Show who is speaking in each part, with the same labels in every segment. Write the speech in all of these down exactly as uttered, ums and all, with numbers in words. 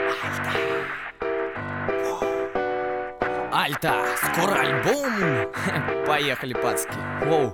Speaker 1: Альта, скоро альбом. Поехали, пацки. Воу.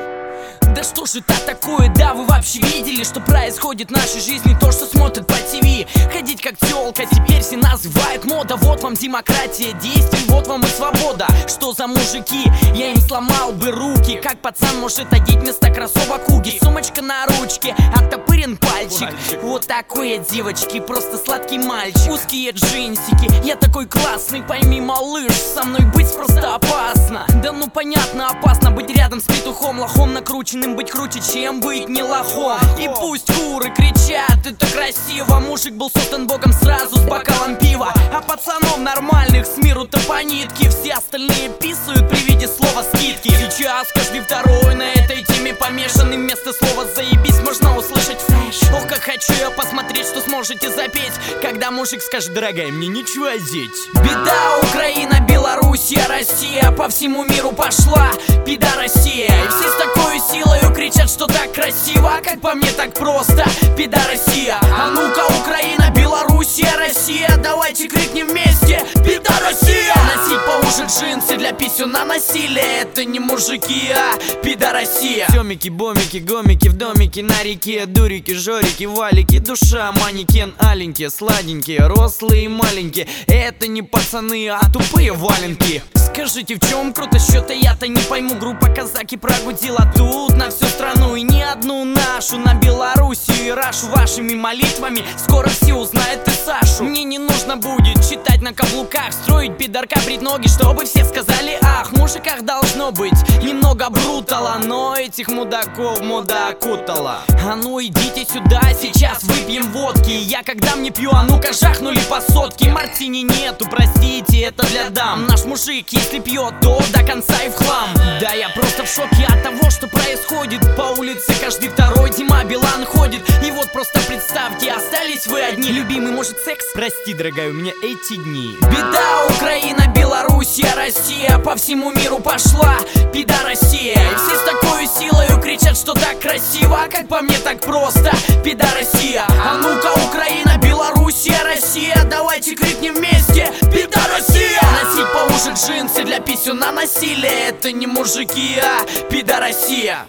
Speaker 1: Да что ж это такое, да вы вообще видели, что происходит в нашей жизни, то, что смотрят по ТВ? Ходить как тёлка, теперь все называют мода. Вот вам демократия действий, вот вам и свобода. Что за мужики, я им сломал бы руки. Как пацан может одеть вместо кроссовок уги? Сумочка на ручке, оттопырен пальчик. Вот такой я, девочки, просто сладкий мальчик. Узкие джинсики, я такой классный, пойми, малыш, со мной быть просто опасно. Да ну понятно, опасно быть рядом с петухом, лохом накрученным, быть круче, чем быть не лохом. И пусть куры кричат, это красиво. Мужик был создан богом сразу с бокалом пива. А пацанов нормальных с миру-то по нитке. Все остальные писают при виде слова скидки. Сейчас каждый второй на этой теме помешанный. Вместо слова заебись можно услышать фреш. Ох, как хочу я посмотреть, что сможете запеть, когда мужик скажет: дорогая, мне нечего одеть. Беда, Украина, Белоруссия, Россия по всему миру пошла пидорасия. И все с такой силой кричат, что так красиво, а как по мне так просто пидорасия. А ну-ка, Украина, Белоруссия, Россия, давайте крикнем вместе: пидорасия! Носить поуже джинсы для писюна насилие, это не мужики, а пидорасия. Семики, бомики, гомики в домике на реке, дурики, жорики, валики, душа, манекен, аленькие, сладенькие, рослые и маленькие. Это не пацаны, а тупые валенки. Скажите, в чем круто счета, я-то не пойму. Группа казаки прогудила тут на всю страну, и не одну нашу, на Белоруссию и Рашу. Вашими молитвами скоро все узнают и Сашу. Мне не нужно будет читать на каблуках, строить пидорка, брить ноги, чтобы все сказали ах. В мужиках должно быть немного брутала, но этих мудаков мода окутала. А ну идите сюда, сейчас выпьем водки. Я когда мне пью, а ну-ка жахнули по сотке. Мартини нету, простите, это для дам. Наш мужик, если пьет, то до конца и в хлам. Да я просто в шоке от того, что происходит. По улице каждый второй Дима Билан ходит. И вот просто представьте, остались вы одни. Любимый, может, секс? Прости, дорогая, у меня эти дни. Беда, Украина, Белоруссия, Россия по всему миру пошла пидорасия. И все с такой силой кричат, что так красиво, а как по мне так просто пидорасия. А ну-ка, Украина, Белоруссия, Россия, давайте крикнем вместе: пидорасия! Носить поуже джинсы для писюна насилие, это не мужики, а пидорасия.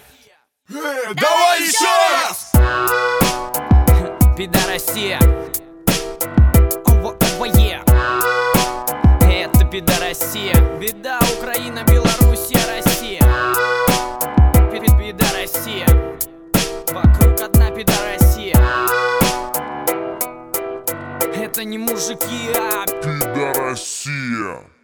Speaker 2: Э, давай еще раз!
Speaker 1: Пидорасия. Ова, ова, е. Это пидорасия. Беда, Украина, Белоруссия, Россия. Пидорасия. Вокруг одна пидорасия. Это не мужики, а
Speaker 2: пидорасия.